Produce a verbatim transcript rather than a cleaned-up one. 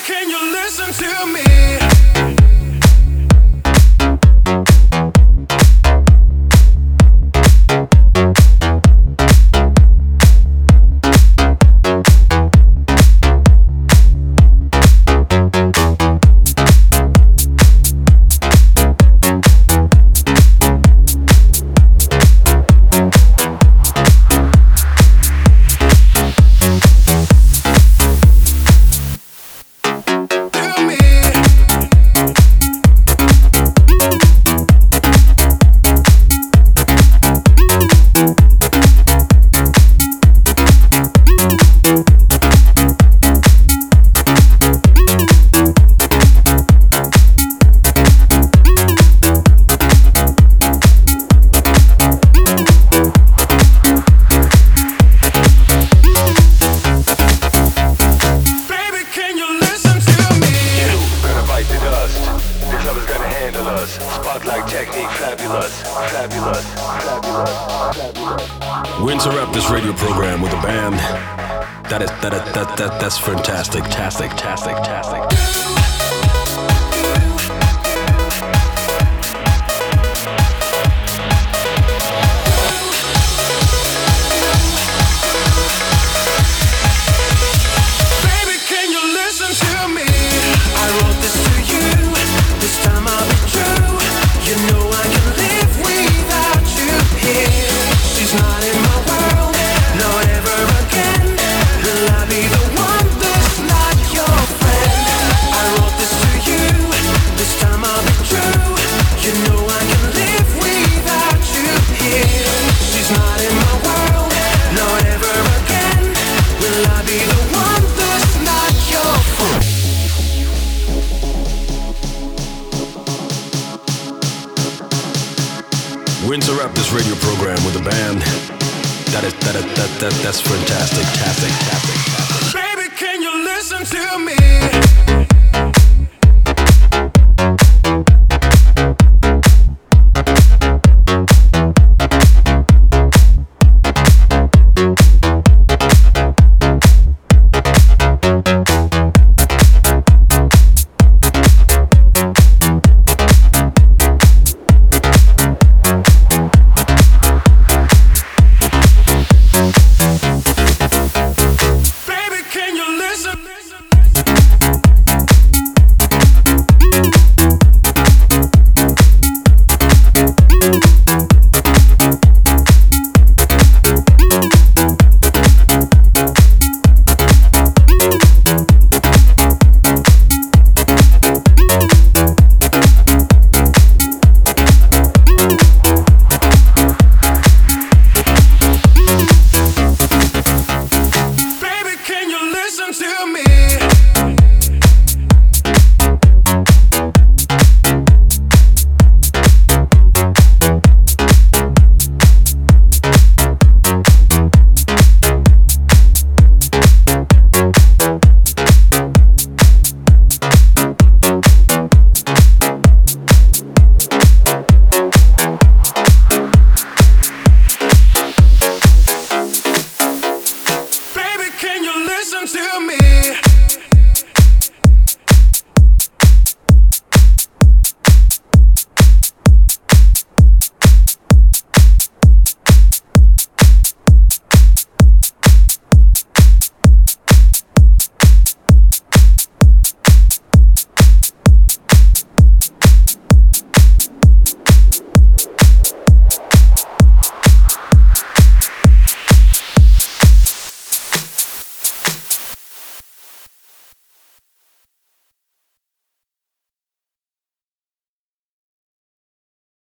can you listen to me? Spotlight technique, fabulous, fabulous, fabulous, fabulous. We interrupt this radio program with a band that is that is, that that that's fantastic, tastic, tastic, tastic. We interrupt this radio program with a band that is that is, that that that's fantastic, tastic, tastic, tastic. Baby, can you listen to me?